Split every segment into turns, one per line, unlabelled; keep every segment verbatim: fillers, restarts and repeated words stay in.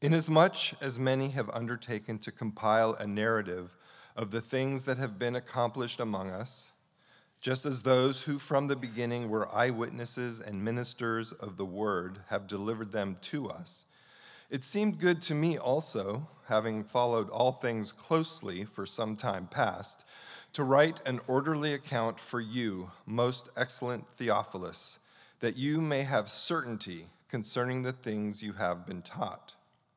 Inasmuch as many have undertaken to compile a narrative of the things that have been accomplished among us, just as those who from the beginning were eyewitnesses and ministers of the word have delivered them to us, it seemed good to me also, having followed all things closely for some time past, to write an orderly account for you, most excellent Theophilus, that you may have certainty concerning the things you have been taught.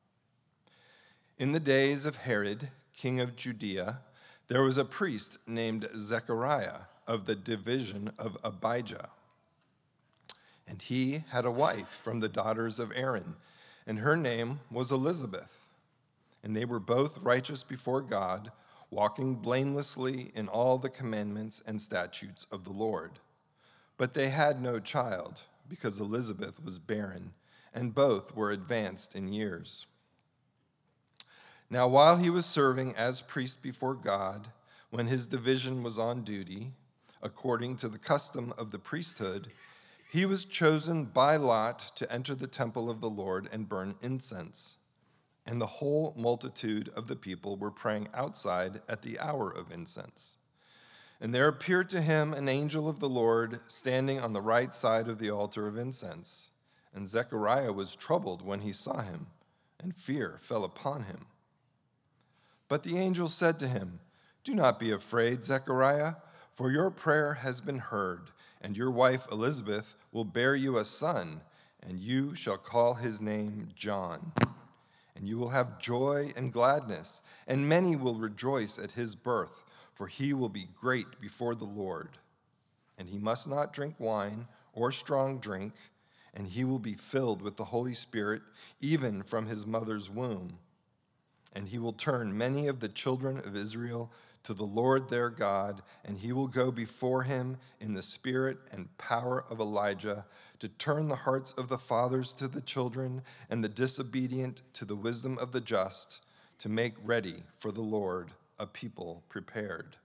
In the days of Herod, king of Judea, there was a priest named Zechariah of the division of Abijah. And he had a wife from the daughters of Aaron, and her name was Elizabeth. And they were both righteous before God, walking blamelessly in all the commandments and statutes of the Lord. But they had no child, because Elizabeth was barren, and both were advanced in years. Now while he was serving as priest before God, when his division was on duty, according to the custom of the priesthood, he was chosen by lot to enter the temple of the Lord and burn incense. And the whole multitude of the people were praying outside at the hour of incense. And there appeared to him an angel of the Lord standing on the right side of the altar of incense. And Zechariah was troubled when he saw him, and fear fell upon him. But the angel said to him, "Do not be afraid, Zechariah, for your prayer has been heard, and your wife Elizabeth will bear you a son, and you shall call his name John. And you will have joy and gladness, and many will rejoice at his birth, for he will be great before the Lord. And he must not drink wine or strong drink, and he will be filled with the Holy Spirit, even from his mother's womb. And he will turn many of the children of Israel to the Lord their God, and he will go before him in the spirit and power of Elijah, to turn the hearts of the fathers to the children, and the disobedient to the wisdom of the just, to make ready for the Lord a people prepared."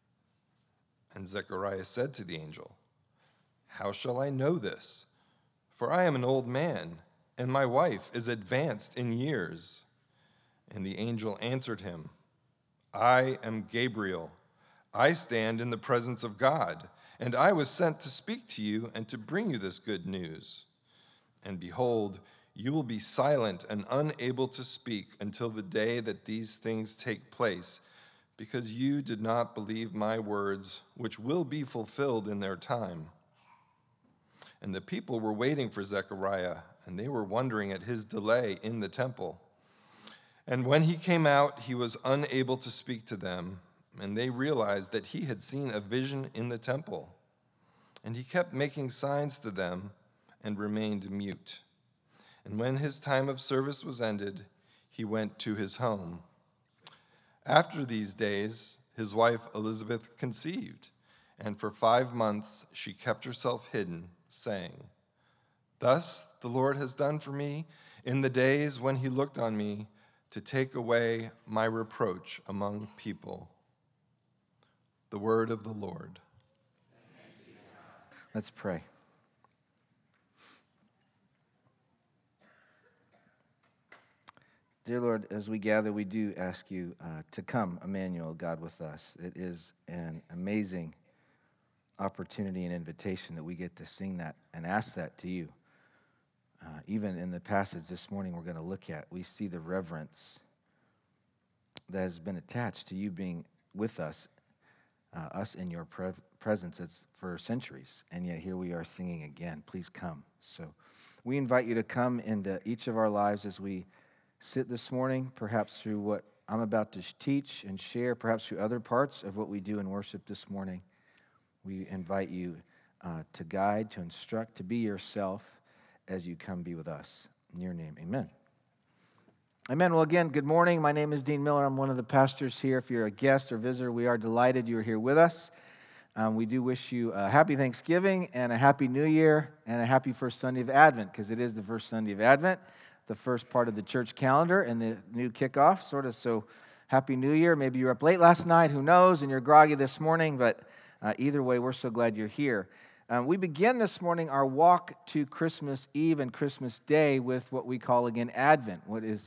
And Zechariah said to the angel, "How shall I know this? For I am an old man, and my wife is advanced in years." And the angel answered him, "I am Gabriel. I stand in the presence of God, and I was sent to speak to you and to bring you this good news. And behold, you will be silent and unable to speak until the day that these things take place, because you did not believe my words, which will be fulfilled in their time." And the people were waiting for Zechariah, and they were wondering at his delay in the temple. And when he came out, he was unable to speak to them, and they realized that he had seen a vision in the temple. And he kept making signs to them and remained mute. And when his time of service was ended, he went to his home. After these days, his wife Elizabeth conceived, and for five months she kept herself hidden, saying, "Thus the Lord has done for me in the days when he looked on me, to take away my reproach among people." The word of the Lord.
Let's pray. Dear Lord, as we gather, we do ask you uh, to come, Emmanuel, God with us. It is an amazing opportunity and invitation that we get to sing that and ask that to you. Uh, even in the passage this morning we're going to look at, we see the reverence that has been attached to you being with us, uh, us in your pre- presence it's for centuries, and yet here we are singing again. Please come. So we invite you to come into each of our lives as we sit this morning, perhaps through what I'm about to teach and share, perhaps through other parts of what we do in worship this morning. We invite you uh, to guide, to instruct, to be yourself as you come be with us. In your name, amen. Amen. Well, again, good morning. My name is Dean Miller. I'm one of the pastors here. If you're a guest or visitor, we are delighted you're here with us. Um, we do wish you a happy Thanksgiving and a happy New Year and a happy first Sunday of Advent, because it is the first Sunday of Advent, the first part of the church calendar and the new kickoff, sort of. So happy New Year. Maybe you were up late last night, who knows, and you're groggy this morning, but uh, either way, we're so glad you're here. Um, we begin this morning our walk to Christmas Eve and Christmas Day with what we call, again, Advent, what is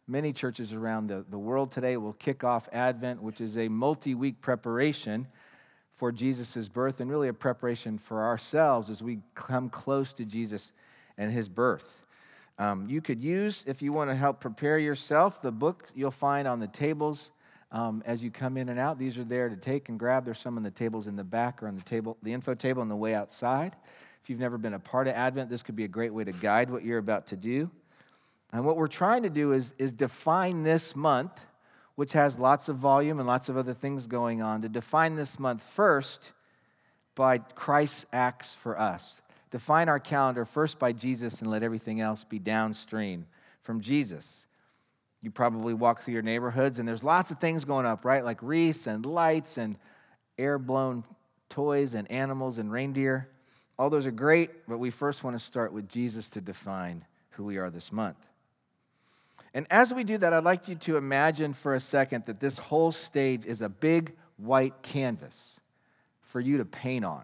many churches around the, the world today will kick off Advent, which is a multi-week preparation for Jesus' birth and really a preparation for ourselves as we come close to Jesus and his birth. Um, you could use, if you want to help prepare yourself, the book you'll find on the tables um, as you come in and out. These are there to take and grab. There's some on the tables in the back or on the table, the info table on the way outside. If you've never been a part of Advent, this could be a great way to guide what you're about to do. And what we're trying to do is, is define this month, which has lots of volume and lots of other things going on, to define this month first by Christ's acts for us. Define our calendar first by Jesus and let everything else be downstream from Jesus. You probably walk through your neighborhoods and there's lots of things going up, right? Like wreaths and lights and air-blown toys and animals and reindeer. All those are great, but we first want to start with Jesus to define who we are this month. And as we do that, I'd like you to imagine for a second that this whole stage is a big white canvas for you to paint on.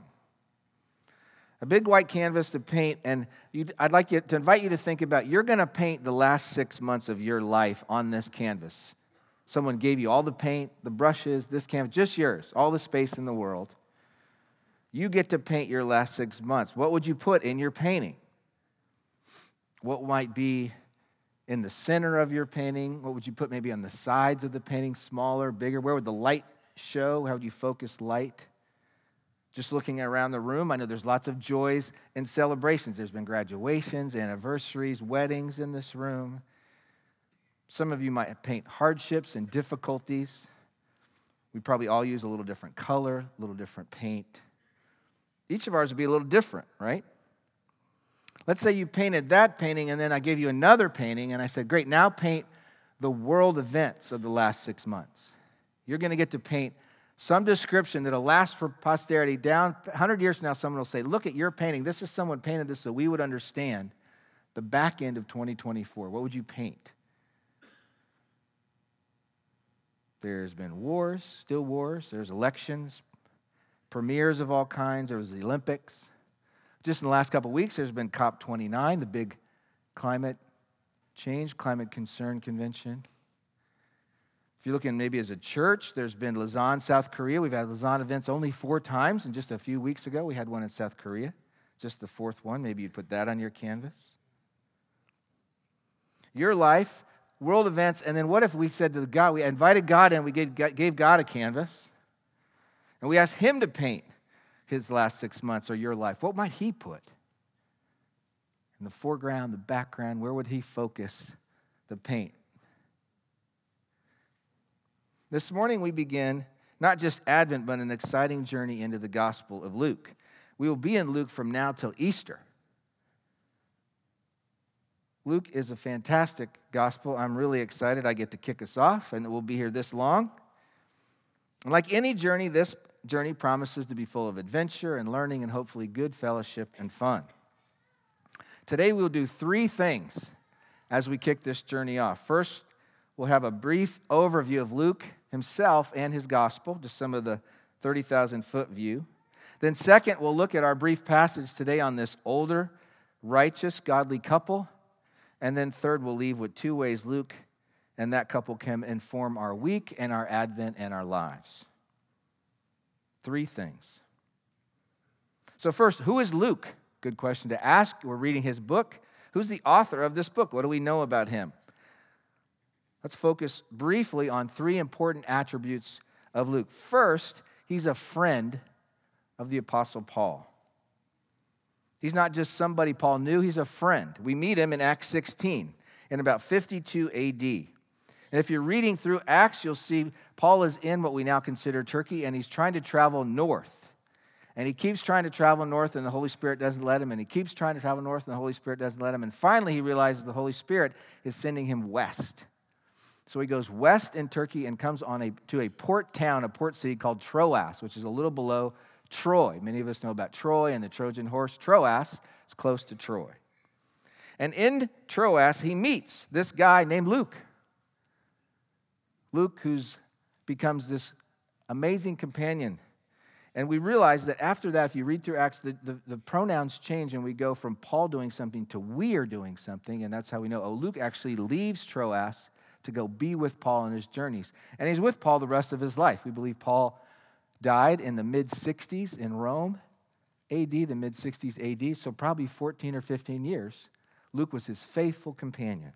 A big white canvas to paint, and I'd like you to invite you to think about, you're going to paint the last six months of your life on this canvas. Someone gave you all the paint, the brushes, this canvas, just yours, all the space in the world. You get to paint your last six months. What would you put in your painting? What might be in the center of your painting? What would you put maybe on the sides of the painting, smaller, bigger? Where would the light show? How would you focus light? Just looking around the room, I know there's lots of joys and celebrations. There's been graduations, anniversaries, weddings in this room. Some of you might paint hardships and difficulties. We probably all use a little different color, a little different paint. Each of ours would be a little different, right? Let's say you painted that painting, and then I gave you another painting, and I said, great, now paint the world events of the last six months. You're going to get to paint some description that'll last for posterity. Down one hundred years from now, someone will say, look at your painting. This is someone painted this so we would understand the back end of twenty twenty-four. What would you paint? There's been wars, still wars. There's elections, premieres of all kinds. There was the Olympics. Just in the last couple of weeks, there's been COP twenty-nine, the big climate change, climate concern convention. If you're looking maybe as a church, there's been Lausanne, South Korea. We've had Lausanne events only four times, and just a few weeks ago, we had one in South Korea, just the fourth one. Maybe you'd put that on your canvas. Your life, world events, and then what if we said to God, we invited God in, we gave, gave God a canvas, and we asked him to paint his last six months or your life. What might he put? In the foreground, the background, where would he focus the paint? This morning we begin not just Advent, but an exciting journey into the Gospel of Luke. We will be in Luke from now till Easter. Luke is a fantastic gospel. I'm really excited I get to kick us off, and we'll be here this long. And like any journey, this journey promises to be full of adventure and learning and hopefully good fellowship and fun. Today we'll do three things as we kick this journey off. First, we'll have a brief overview of Luke himself and his gospel, just some of the thirty thousand foot view. Then second, we'll look at our brief passage today on this older, righteous, godly couple. And then third, we'll leave with two ways Luke and that couple can inform our week and our Advent and our lives. Three things. So first, who is Luke? Good question to ask. We're reading his book. Who's the author of this book? What do we know about him? Let's focus briefly on three important attributes of Luke. First, he's a friend of the Apostle Paul. He's not just somebody Paul knew, he's a friend. We meet him in Acts sixteen in about fifty-two A D. And if you're reading through Acts, you'll see Paul is in what we now consider Turkey, and he's trying to travel north. And he keeps trying to travel north, and the Holy Spirit doesn't let him. And he keeps trying to travel north, and the Holy Spirit doesn't let him. And finally, he realizes the Holy Spirit is sending him west. So he goes west in Turkey and comes on a, to a port town, a port city called Troas, which is a little below Troy. Many of us know about Troy and the Trojan horse. Troas is close to Troy. And in Troas, he meets this guy named Luke. Luke, who becomes this amazing companion. And we realize that after that, if you read through Acts, the, the, the pronouns change, and we go from Paul doing something to we are doing something, and that's how we know, oh, Luke actually leaves Troas to go be with Paul in his journeys. And he's with Paul the rest of his life. We believe Paul died in the mid-sixties in Rome, A D, the mid-sixties A D, so probably fourteen or fifteen years. Luke was his faithful companion.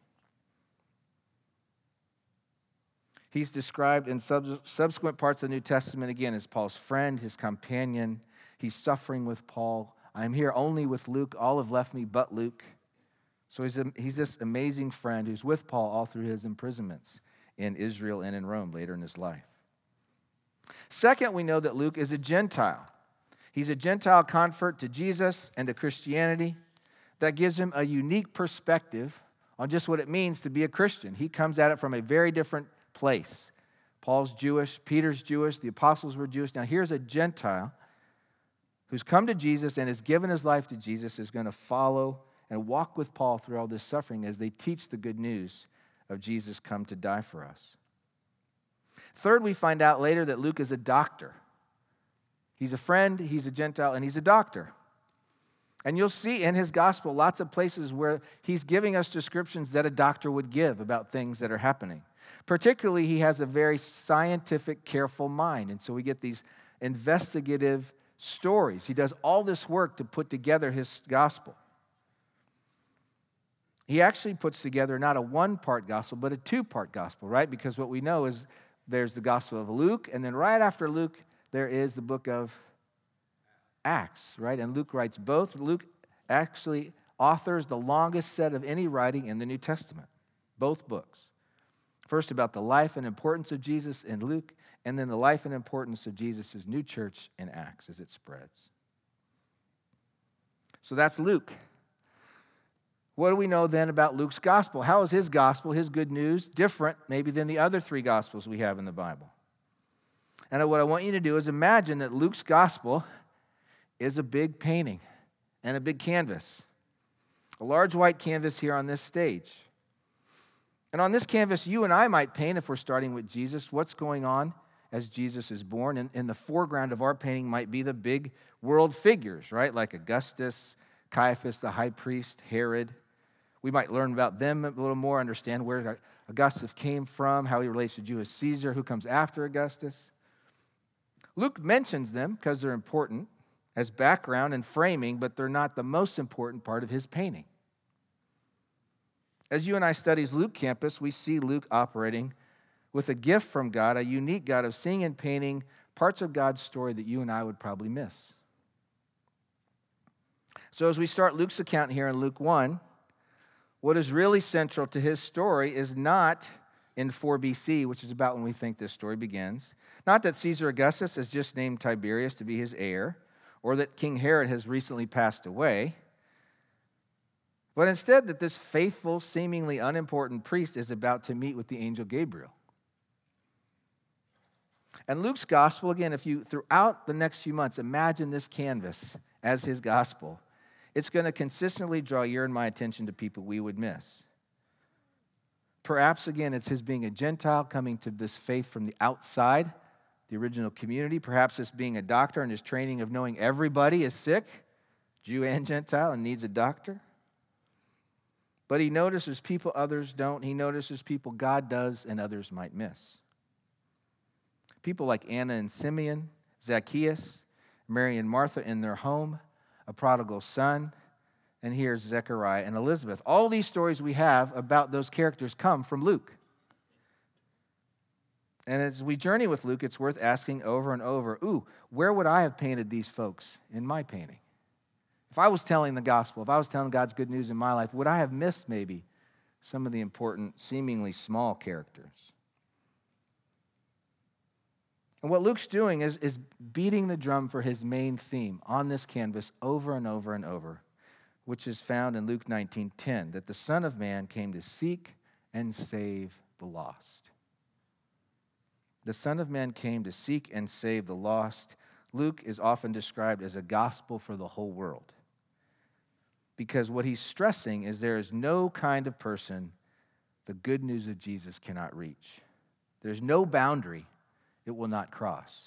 He's described in sub- subsequent parts of the New Testament, again, as Paul's friend, his companion. He's suffering with Paul. I'm here only with Luke. All have left me but Luke. So he's, a, he's this amazing friend who's with Paul all through his imprisonments in Israel and in Rome later in his life. Second, we know that Luke is a Gentile. He's a Gentile convert to Jesus and to Christianity. That gives him a unique perspective on just what it means to be a Christian. He comes at it from a very different place. Paul's Jewish, Peter's Jewish, the apostles were Jewish. Now here's a Gentile who's come to Jesus and has given his life to Jesus, is going to follow and walk with Paul through all this suffering as they teach the good news of Jesus come to die for us. Third, we find out later that Luke is a doctor. He's a friend, he's a Gentile, and he's a doctor. And you'll see in his gospel lots of places where he's giving us descriptions that a doctor would give about things that are happening. Particularly, he has a very scientific, careful mind. And so we get these investigative stories. He does all this work to put together his gospel. He actually puts together not a one-part gospel, but a two-part gospel, right? Because what we know is there's the gospel of Luke, and then right after Luke, there is the book of Acts, right? And Luke writes both. Luke actually authors the longest set of any writing in the New Testament, both books. First about the life and importance of Jesus in Luke, and then the life and importance of Jesus' new church in Acts as it spreads. So that's Luke. What do we know then about Luke's gospel? How is his gospel, his good news, different maybe than the other three gospels we have in the Bible? And what I want you to do is imagine that Luke's gospel is a big painting and a big canvas, a large white canvas here on this stage. And on this canvas, you and I might paint, if we're starting with Jesus, what's going on as Jesus is born. And in the foreground of our painting might be the big world figures, right? Like Augustus, Caiaphas, the high priest, Herod. We might learn about them a little more, understand where Augustus came from, how he relates to Julius Caesar, who comes after Augustus. Luke mentions them because they're important as background and framing, but they're not the most important part of his painting. As you and I study Luke Campus, we see Luke operating with a gift from God, a unique God of seeing and painting parts of God's story that you and I would probably miss. So as we start Luke's account here in Luke one, what is really central to his story is not in four B C, which is about when we think this story begins. Not that Caesar Augustus has just named Tiberius to be his heir, or that King Herod has recently passed away, but instead that this faithful, seemingly unimportant priest is about to meet with the angel Gabriel. And Luke's gospel, again, if you, throughout the next few months, imagine this canvas as his gospel, it's going to consistently draw your and my attention to people we would miss. Perhaps, again, it's his being a Gentile coming to this faith from the outside, the original community. Perhaps it's being a doctor and his training of knowing everybody is sick, Jew and Gentile, and needs a doctor. But he notices people others don't. He notices people God does and others might miss. People like Anna and Simeon, Zacchaeus, Mary and Martha in their home, a prodigal son, and here's Zechariah and Elizabeth. All these stories we have about those characters come from Luke. And as we journey with Luke, it's worth asking over and over, ooh, where would I have painted these folks in my painting? If I was telling the gospel, if I was telling God's good news in my life, would I have missed maybe some of the important, seemingly small characters? And what Luke's doing is, is beating the drum for his main theme on this canvas over and over and over, which is found in Luke nineteen ten, that the Son of Man came to seek and save the lost. The Son of Man came to seek and save the lost. Luke is often described as a gospel for the whole world, because what he's stressing is there is no kind of person the good news of Jesus cannot reach. There's no boundary it will not cross.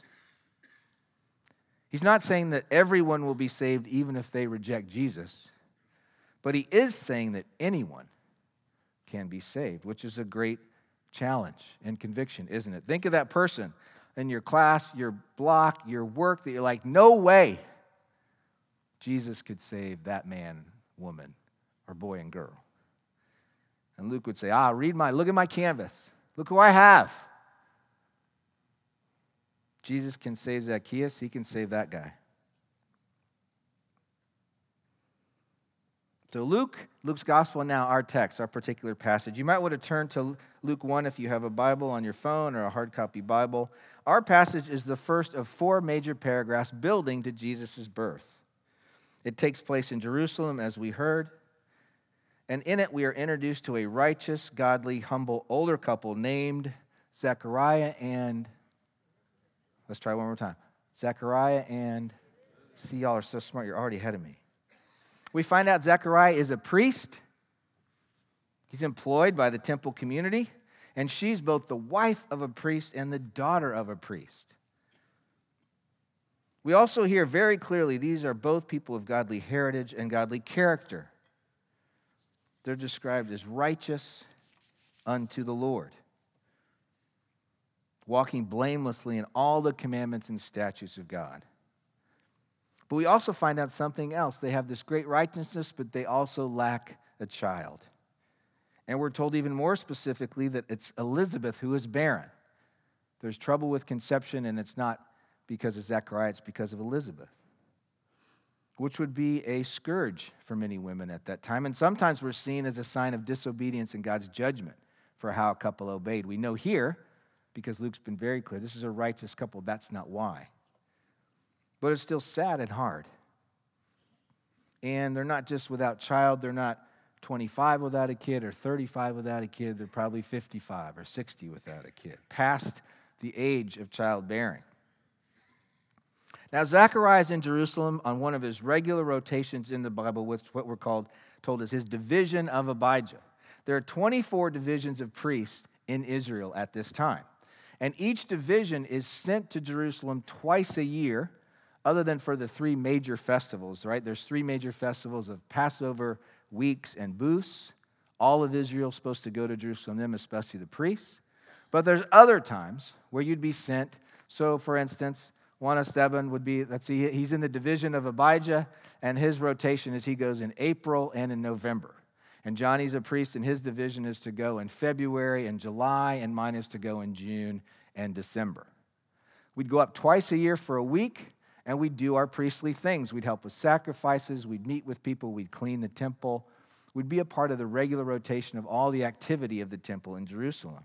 He's not saying that everyone will be saved even if they reject Jesus, but he is saying that anyone can be saved, which is a great challenge and conviction, isn't it? Think of that person in your class, your block, your work that you're like, no way Jesus could save that man, woman, or boy and girl. And Luke would say, ah, read my, look at my canvas. Look who I have. Jesus can save Zacchaeus. He can save that guy. So Luke, Luke's gospel now, our text, our particular passage. You might want to turn to Luke one if you have a Bible on your phone or a hard copy Bible. Our passage is the first of four major paragraphs building to Jesus' birth. It takes place in Jerusalem, as we heard. And in it, we are introduced to a righteous, godly, humble, older couple named Zechariah and, let's try one more time. Zechariah and, see, y'all are so smart, you're already ahead of me. We find out Zechariah is a priest. He's employed by the temple community, and she's both the wife of a priest and the daughter of a priest. We also hear very clearly these are both people of godly heritage and godly character. They're described as righteous unto the Lord, walking blamelessly in all the commandments and statutes of God. But we also find out something else. They have this great righteousness, but they also lack a child. And we're told even more specifically that it's Elizabeth who is barren. There's trouble with conception, and it's not because of Zechariah, it's because of Elizabeth, which would be a scourge for many women at that time. And sometimes we're seen as a sign of disobedience and God's judgment for how a couple obeyed. We know here, because Luke's been very clear, this is a righteous couple. That's not why. But it's still sad and hard. And they're not just without child. They're not twenty-five without a kid or thirty-five without a kid. They're probably fifty-five or sixty without a kid, past the age of childbearing. Now, Zechariah is in Jerusalem on one of his regular rotations in the Bible, with what we're called, told as his division of Abijah. There are twenty-four divisions of priests in Israel at this time. And each division is sent to Jerusalem twice a year, other than for the three major festivals, right? There's three major festivals of Passover, Weeks, and Booths. All of Israel is supposed to go to Jerusalem, them especially the priests. But there's other times where you'd be sent. So, for instance, Juan Esteban would be, let's see, he's in the division of Abijah, and his rotation is he goes in April and in November. And Johnny's a priest, and his division is to go in February and July, and mine is to go in June and December. We'd go up twice a year for a week, and we'd do our priestly things. We'd help with sacrifices. We'd meet with people. We'd clean the temple. We'd be a part of the regular rotation of all the activity of the temple in Jerusalem.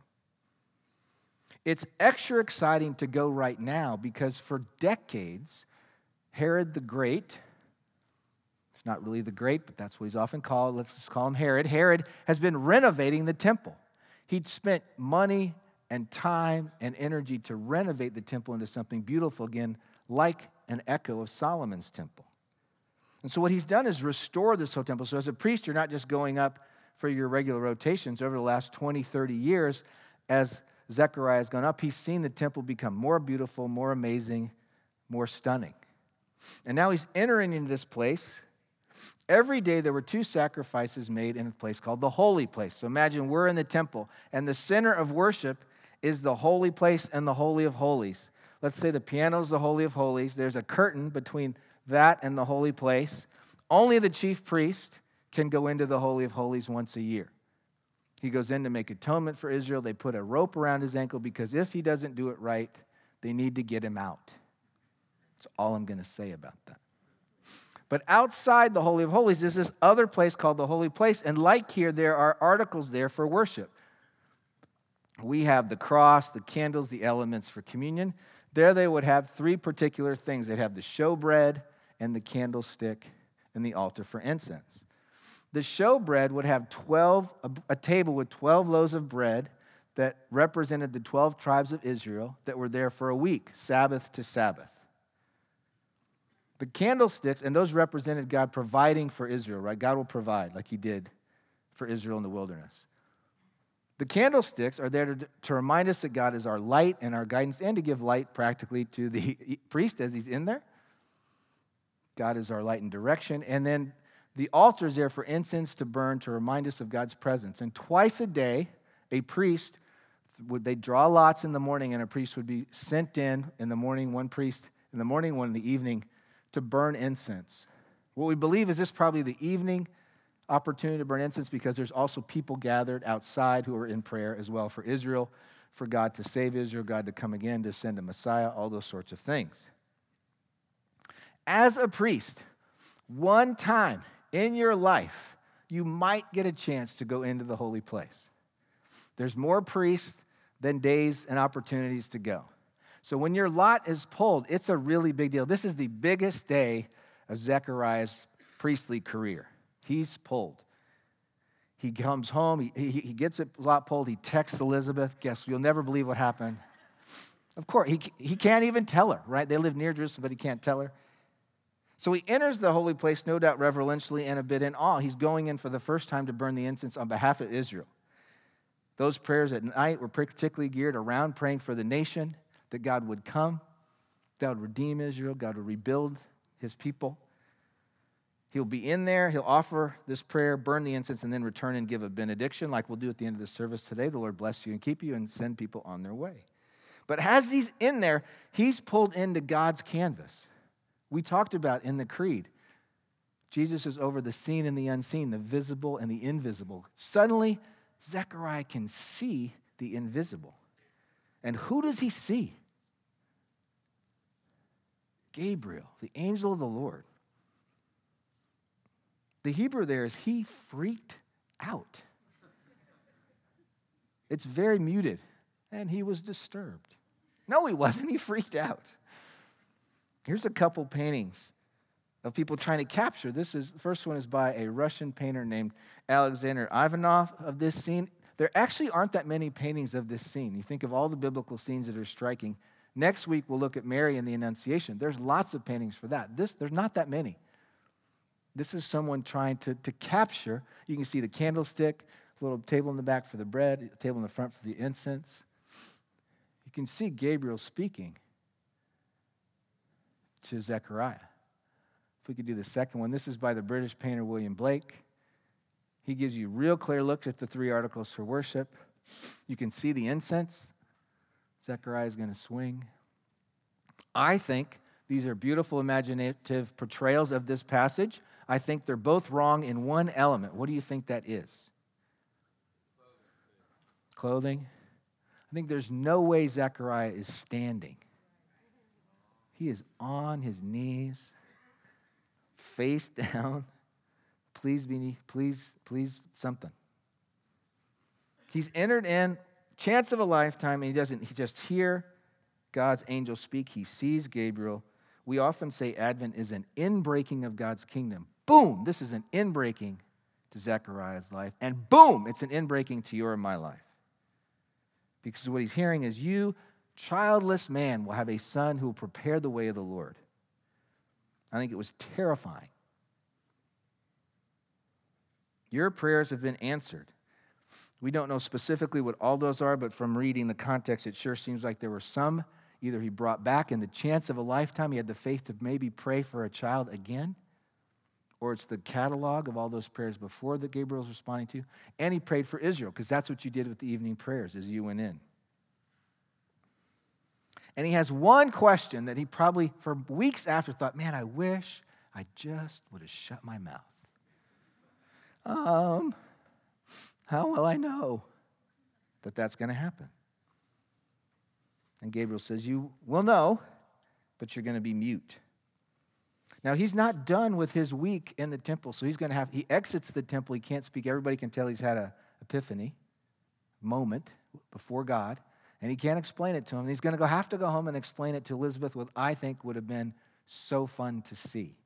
It's extra exciting to go right now because for decades, Herod the Great, it's not really the Great, but that's what he's often called. Let's just call him Herod. Herod has been renovating the temple. He'd spent money and time and energy to renovate the temple into something beautiful again, like an echo of Solomon's temple. And so what he's done is restore this whole temple. So as a priest, you're not just going up for your regular rotations. Over the last twenty, thirty years, as Zechariah has gone up, he's seen the temple become more beautiful, more amazing, more stunning. And now he's entering into this place. Every day there were two sacrifices made in a place called the holy place. So imagine we're in the temple, and the center of worship is the holy place and the holy of holies. Let's say the piano is the holy of holies. There's a curtain between that and the holy place. Only the chief priest can go into the holy of holies once a year. He goes in to make atonement for Israel. They put a rope around his ankle because if he doesn't do it right, they need to get him out. That's all I'm going to say about that. But outside the Holy of Holies is this other place called the Holy Place. And like here, there are articles there for worship. We have the cross, the candles, the elements for communion. There they would have three particular things. They'd have the showbread and the candlestick and the altar for incense. The showbread would have twelve, a, a table with twelve loaves of bread that represented the twelve tribes of Israel that were there for a week, Sabbath to Sabbath. The candlesticks, and those represented God providing for Israel, right? God will provide like he did for Israel in the wilderness. The candlesticks are there to, to remind us that God is our light and our guidance, and to give light practically to the priest as he's in there. God is our light and direction. And then the altar is there for incense to burn to remind us of God's presence. And twice a day, a priest would they draw lots in the morning, and a priest would be sent in in the morning, one priest in the morning, one in the evening, to burn incense. What we believe is this probably the evening opportunity to burn incense, because there's also people gathered outside who are in prayer as well for Israel, for God to save Israel, God to come again, to send a Messiah, all those sorts of things. As a priest, one time in your life, you might get a chance to go into the holy place. There's more priests than days and opportunities to go. So when your lot is pulled, it's a really big deal. This is the biggest day of Zechariah's priestly career. He's pulled. He comes home, he, he, he gets a lot pulled, he texts Elizabeth. Guess you'll never believe what happened. Of course, he, he can't even tell her, right? They live near Jerusalem, but he can't tell her. So he enters the holy place, no doubt reverentially and a bit in awe. He's going in for the first time to burn the incense on behalf of Israel. Those prayers at night were particularly geared around praying for the nation, that God would come, God would redeem Israel, God would rebuild his people. He'll be in there, he'll offer this prayer, burn the incense, and then return and give a benediction like we'll do at the end of the service today. The Lord bless you and keep you and send people on their way. But as he's in there, he's pulled into God's canvas. We talked about in the creed, Jesus is over the seen and the unseen, the visible and the invisible. Suddenly, Zechariah can see the invisible. And who does he see? Gabriel, the angel of the Lord. The Hebrew there is he freaked out. It's very muted. And he was disturbed. No, he wasn't. He freaked out. Here's a couple paintings of people trying to capture. This is the first one is by a Russian painter named Alexander Ivanov of this scene. There actually aren't that many paintings of this scene. You think of all the biblical scenes that are striking. Next week, we'll look at Mary and the Annunciation. There's lots of paintings for that. This, there's not that many. This is someone trying to, to capture. You can see the candlestick, a little table in the back for the bread, a table in the front for the incense. You can see Gabriel speaking to Zechariah. If we could do the second one. This is by the British painter William Blake. He gives you real clear looks at the three articles for worship. You can see the incense. Zechariah is going to swing. I think these are beautiful imaginative portrayals of this passage. I think they're both wrong in one element. What do you think that is? Clothing. I think there's no way Zechariah is standing. He is on his knees, face down. Please be, please, please, something. He's entered in, chance of a lifetime, and he doesn't, he just hear God's angel speak. He sees Gabriel. We often say Advent is an inbreaking of God's kingdom. Boom, this is an inbreaking to Zechariah's life. And boom, it's an inbreaking to your and my life. Because what he's hearing is, you, childless man, will have a son who will prepare the way of the Lord. I think it was terrifying. Your prayers have been answered. We don't know specifically what all those are, but from reading the context, it sure seems like there were some. Either he brought back in the chance of a lifetime, he had the faith to maybe pray for a child again, or it's the catalog of all those prayers before that Gabriel was responding to, and he prayed for Israel, because that's what you did with the evening prayers as you went in. And he has one question that he probably, for weeks after, thought, man, I wish I just would have shut my mouth. Um, how will I know that that's going to happen? And Gabriel says, you will know, but you're going to be mute. Now, he's not done with his week in the temple, so he's going to have, he exits the temple, he can't speak. Everybody can tell he's had an epiphany moment before God, and he can't explain it to him. He's going to go, have to go home and explain it to Elizabeth, what I think would have been so fun to see.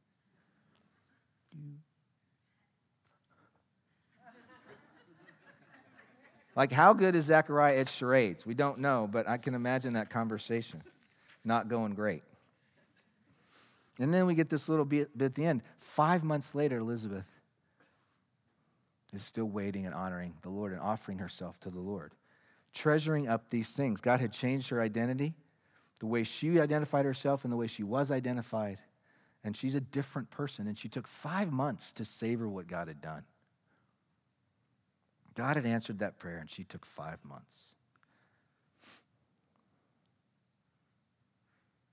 Like, how good is Zechariah at charades? We don't know, but I can imagine that conversation not going great. And then we get this little bit, bit at the end. Five months later, Elizabeth is still waiting and honoring the Lord and offering herself to the Lord, treasuring up these things. God had changed her identity, the way she identified herself and the way she was identified, and she's a different person, and she took five months to savor what God had done. God had answered that prayer, and she took five months.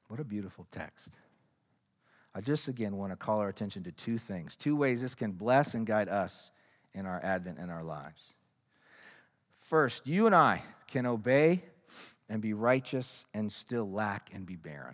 What a beautiful text. I just again want to call our attention to two things, two ways this can bless and guide us in our Advent and our lives. First, you and I can obey and be righteous and still lack and be barren.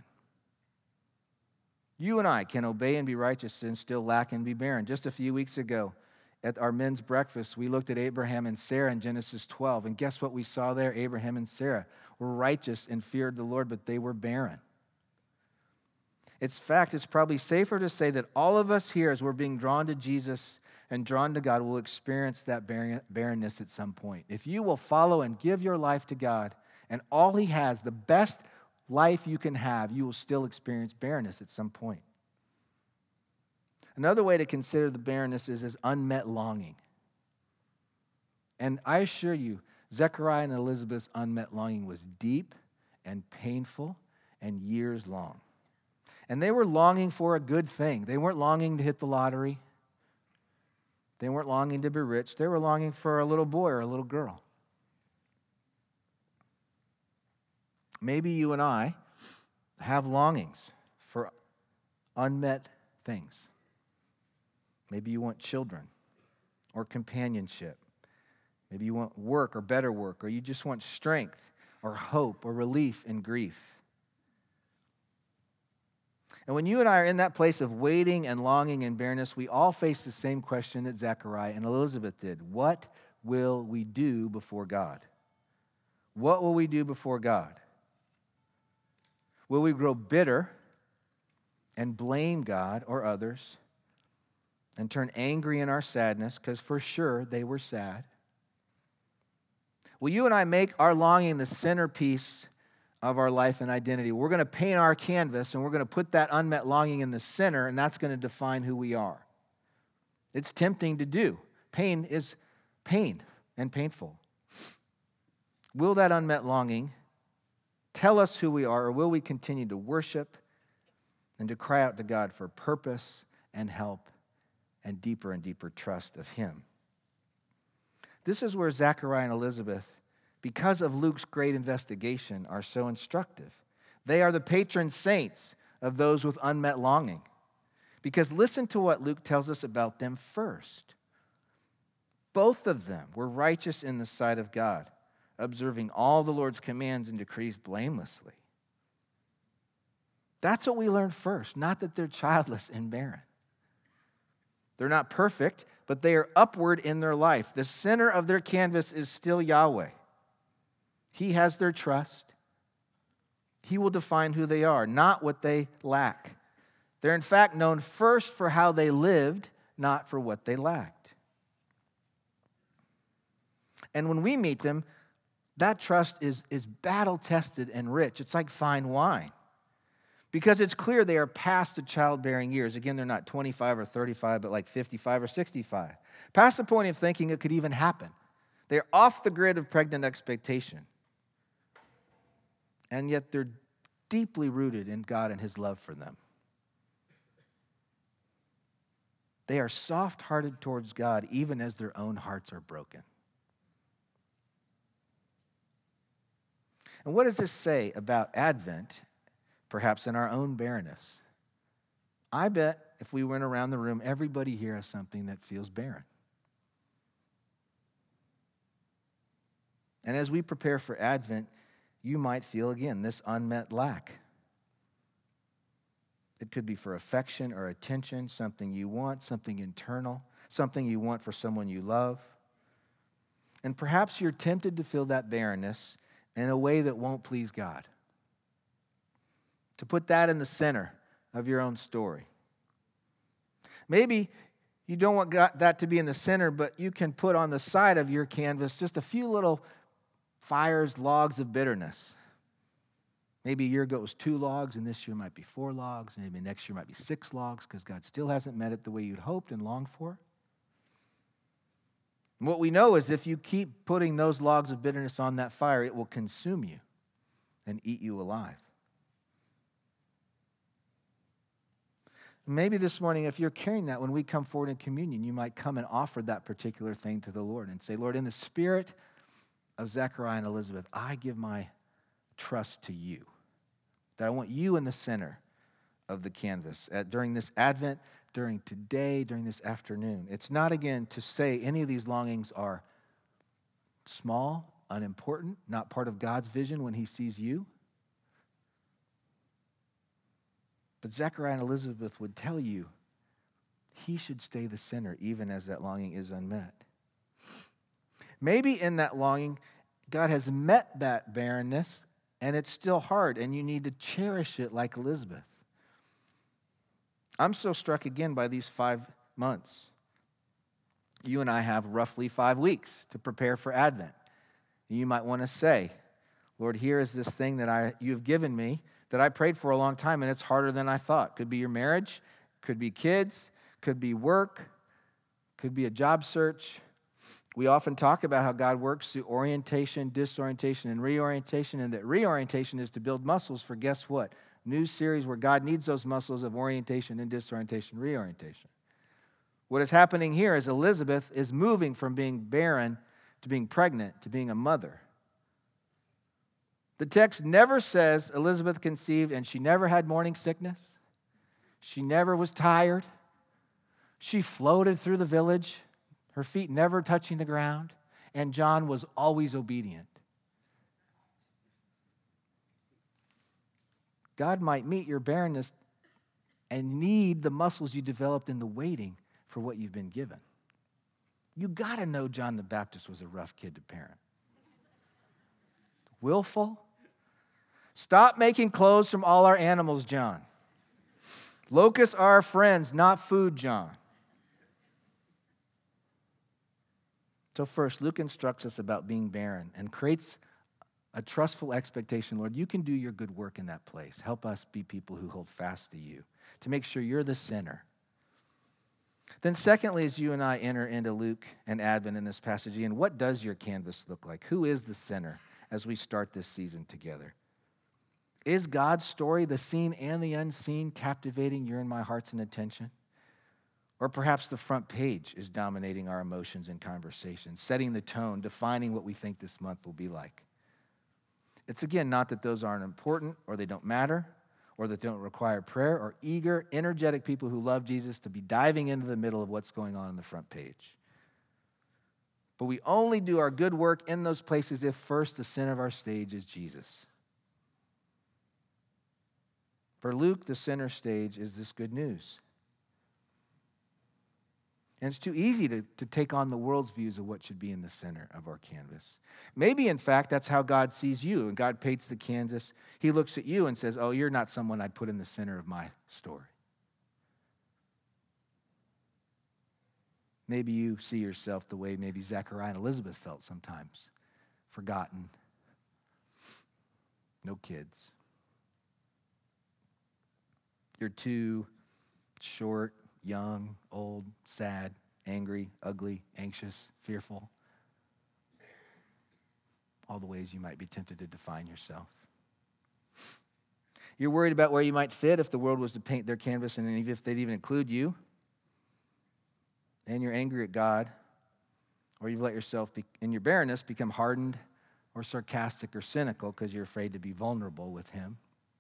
You and I can obey and be righteous and still lack and be barren. Just a few weeks ago at our men's breakfast, we looked at Abraham and Sarah in Genesis twelve, and guess what we saw there? Abraham and Sarah were righteous and feared the Lord, but they were barren. It's fact, it's probably safer to say that all of us here, as we're being drawn to Jesus and drawn to God, will experience that barrenness at some point. If you will follow and give your life to God, and all He has, the best life you can have, you will still experience barrenness at some point. Another way to consider the barrenness is as unmet longing. And I assure you, Zechariah and Elizabeth's unmet longing was deep and painful and years long. And they were longing for a good thing. They weren't longing to hit the lottery. They weren't longing to be rich. They were longing for a little boy or a little girl. Maybe you and I have longings for unmet things. Maybe you want children or companionship. Maybe you want work or better work, or you just want strength or hope or relief in grief. And when you and I are in that place of waiting and longing and barrenness, we all face the same question that Zechariah and Elizabeth did. What will we do before God? What will we do before God? Will we grow bitter and blame God or others and turn angry in our sadness, because for sure they were sad? Will you and I make our longing the centerpiece of our life and identity? We're going to paint our canvas and we're going to put that unmet longing in the center, and that's going to define who we are. It's tempting to do. Pain is pain and painful. Will that unmet longing tell us who we are, or will we continue to worship and to cry out to God for purpose and help and deeper and deeper trust of Him? This is where Zechariah and Elizabeth, because of Luke's great investigation, are so instructive. They are the patron saints of those with unmet longing. Because listen to what Luke tells us about them first. Both of them were righteous in the sight of God, observing all the Lord's commands and decrees blamelessly. That's what we learn first, not that they're childless and barren. They're not perfect, but they are upward in their life. The center of their canvas is still Yahweh. He has their trust. He will define who they are, not what they lack. They're in fact known first for how they lived, not for what they lacked. And when we meet them, that trust is, is battle-tested and rich. It's like fine wine. Because it's clear they are past the childbearing years. Again, they're not twenty-five or thirty-five, but like fifty-five or sixty-five. Past the point of thinking it could even happen. They're off the grid of pregnant expectation. And yet they're deeply rooted in God and His love for them. They are soft-hearted towards God, even as their own hearts are broken. And what does this say about Advent, perhaps in our own barrenness? I bet if we went around the room, everybody here has something that feels barren. And as we prepare for Advent, you might feel again this unmet lack. It could be for affection or attention, something you want, something internal, something you want for someone you love. And perhaps you're tempted to feel that barrenness in a way that won't please God. To put that in the center of your own story. Maybe you don't want God, that to be in the center, but you can put on the side of your canvas just a few little fires, logs of bitterness. Maybe a year ago it was two logs, and this year might be four logs, and maybe next year might be six logs, because God still hasn't met it the way you'd hoped and longed for. And what we know is if you keep putting those logs of bitterness on that fire, it will consume you and eat you alive. Maybe this morning, if you're carrying that, when we come forward in communion, you might come and offer that particular thing to the Lord and say, Lord, in the spirit of Zechariah and Elizabeth, I give my trust to you. that I want you in the center of the canvas at, during this Advent, during today, during this afternoon. It's not, again, to say any of these longings are small, unimportant, not part of God's vision when he sees you. But Zechariah and Elizabeth would tell you he should stay the center even as that longing is unmet. Maybe in that longing, God has met that barrenness and it's still hard and you need to cherish it like Elizabeth. I'm so struck again by these five months. You and I have roughly five weeks to prepare for Advent. You might want to say, Lord, here is this thing that I you have given me that I prayed for a long time, and it's harder than I thought. Could be your marriage, could be kids, could be work, could be a job search. We often talk about how God works through orientation, disorientation, and reorientation, and that reorientation is to build muscles for, guess what? New series where God needs those muscles of orientation and disorientation, reorientation. What is happening here is Elizabeth is moving from being barren to being pregnant to being a mother. The text never says Elizabeth conceived and she never had morning sickness. She never was tired. She floated through the village, her feet never touching the ground, and John was always obedient. God might meet your barrenness and need the muscles you developed in the waiting for what you've been given. You got to know John the Baptist was a rough kid to parent. Willful. Stop making clothes from all our animals, John. Locusts are our friends, not food, John. So first, Luke instructs us about being barren and creates a trustful expectation. Lord, you can do your good work in that place. Help us be people who hold fast to you, to make sure you're the center. Then secondly, as you and I enter into Luke and Advent in this passage, Ian, what does your canvas look like? Who is the center as we start this season together? Is God's story, the seen and the unseen, captivating your and my hearts and attention? Or perhaps the front page is dominating our emotions and conversations, setting the tone, defining what we think this month will be like. It's again not that those aren't important or they don't matter or that don't require prayer or eager, energetic people who love Jesus to be diving into the middle of what's going on in the front page. But we only do our good work in those places if first the center of our stage is Jesus. For Luke, the center stage is this good news. And it's too easy to, to take on the world's views of what should be in the center of our canvas. Maybe, in fact, that's how God sees you. And God paints the canvas. He looks at you and says, oh, you're not someone I'd put in the center of my story. Maybe you see yourself the way maybe Zechariah and Elizabeth felt sometimes. Forgotten. No kids. You're too short, young, old, sad, angry, ugly, anxious, fearful. All the ways you might be tempted to define yourself. You're worried about where you might fit if the world was to paint their canvas and even if they'd even include you. And you're angry at God, or you've let yourself, be, in your barrenness, become hardened or sarcastic or cynical because you're afraid to be vulnerable with him.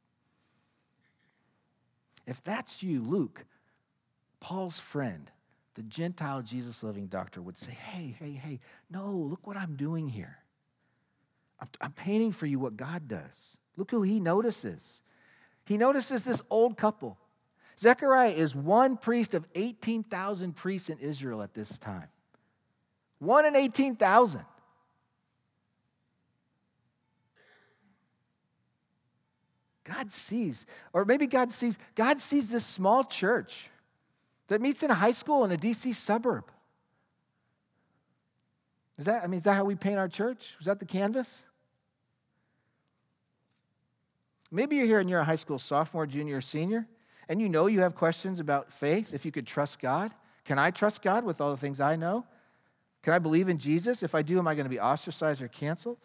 If that's you, Luke, Paul's friend, the Gentile Jesus-loving doctor, would say, hey, hey, hey, no, look what I'm doing here. I'm, I'm painting for you what God does. Look who he notices. He notices this old couple. Zechariah is one priest of eighteen thousand priests in Israel at this time. One in eighteen thousand. God sees, or maybe God sees, God sees this small church that meets in a high school in a D C suburb. Is that, I mean, is that how we paint our church? Was that the canvas? Maybe you're here and you're a high school sophomore, junior, or senior, and you know you have questions about faith, if you could trust God. Can I trust God with all the things I know? Can I believe in Jesus? If I do, am I going to be ostracized or canceled?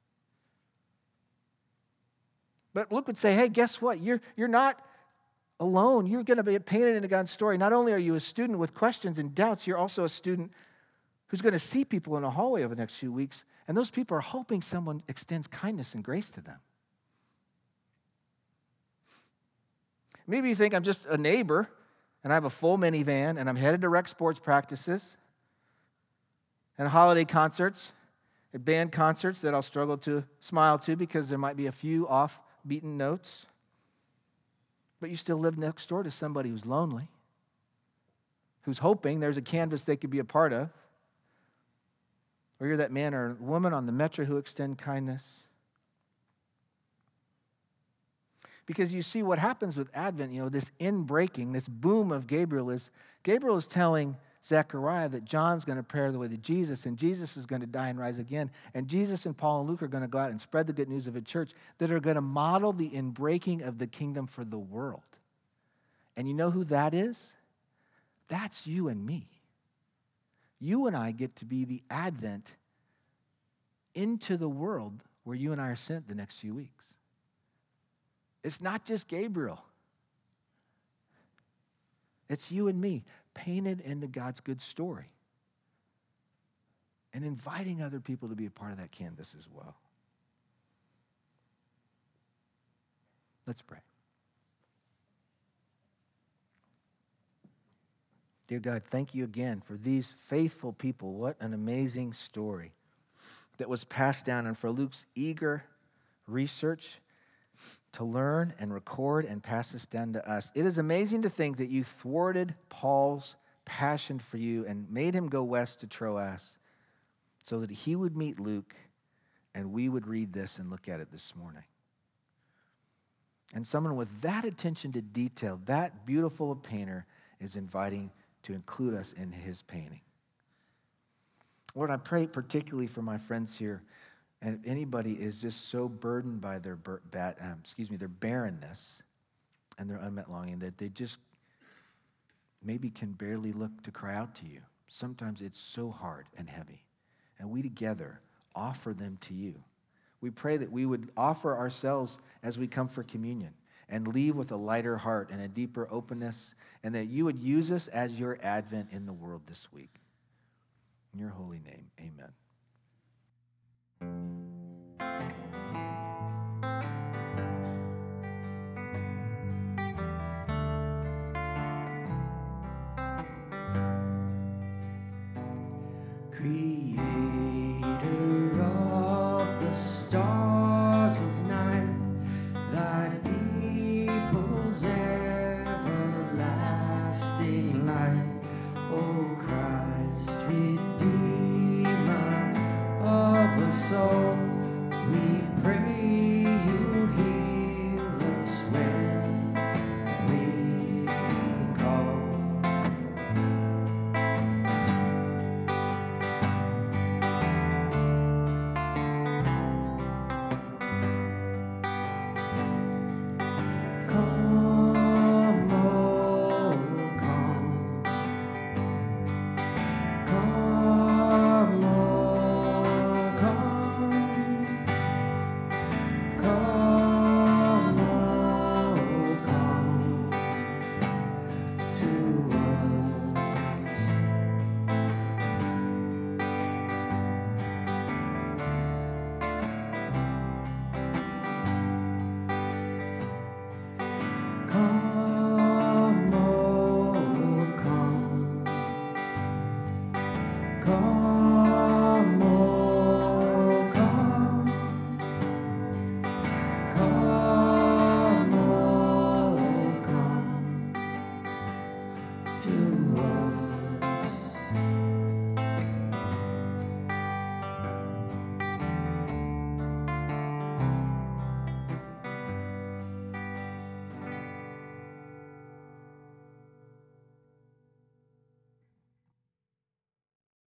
But Luke would say, hey, guess what? You're, you're not alone. You're going to be painted into God's story. Not only are you a student with questions and doubts, you're also a student who's going to see people in a hallway over the next few weeks, and those people are hoping someone extends kindness and grace to them. Maybe you think I'm just a neighbor and I have a full minivan and I'm headed to rec sports practices and holiday concerts, at band concerts that I'll struggle to smile to because there might be a few off-beaten notes. But you still live next door to somebody who's lonely, who's hoping there's a canvas they could be a part of. Or you're that man or woman on the metro who extend kindness. Because you see what happens with Advent, you know, this in-breaking, this boom of Gabriel is, Gabriel is telling Zechariah that John's going to prepare the way to Jesus, and Jesus is going to die and rise again. And Jesus and Paul and Luke are going to go out and spread the good news of a church that are going to model the in-breaking of the kingdom for the world. And you know who that is? That's you and me. You and I get to be the Advent into the world where you and I are sent the next few weeks. It's not just Gabriel. It's you and me, painted into God's good story and inviting other people to be a part of that canvas as well. Let's pray. Dear God, thank you again for these faithful people. What an amazing story that was passed down, and for Luke's eager research to learn and record and pass this down to us. It is amazing to think that you thwarted Paul's passion for you and made him go west to Troas so that he would meet Luke and we would read this and look at it this morning. And someone with that attention to detail, that beautiful a painter, is inviting to include us in his painting. Lord, I pray particularly for my friends here. And if anybody is just so burdened by their bur- bad, um, excuse me, their barrenness and their unmet longing that they just maybe can barely look to cry out to you. Sometimes it's so hard and heavy. And we together offer them to you. We pray that we would offer ourselves as we come for communion and leave with a lighter heart and a deeper openness, and that you would use us as your Advent in the world this week. In your holy name, amen.
Creator of the stars of night, thy people's everlasting light, O Christ, Redeemer of us all, we pray you hear us when we call. Come, oh, come. Come, oh, come. Come, oh, come to us. Come, oh, come. Come, oh, come. Come, oh, come to us.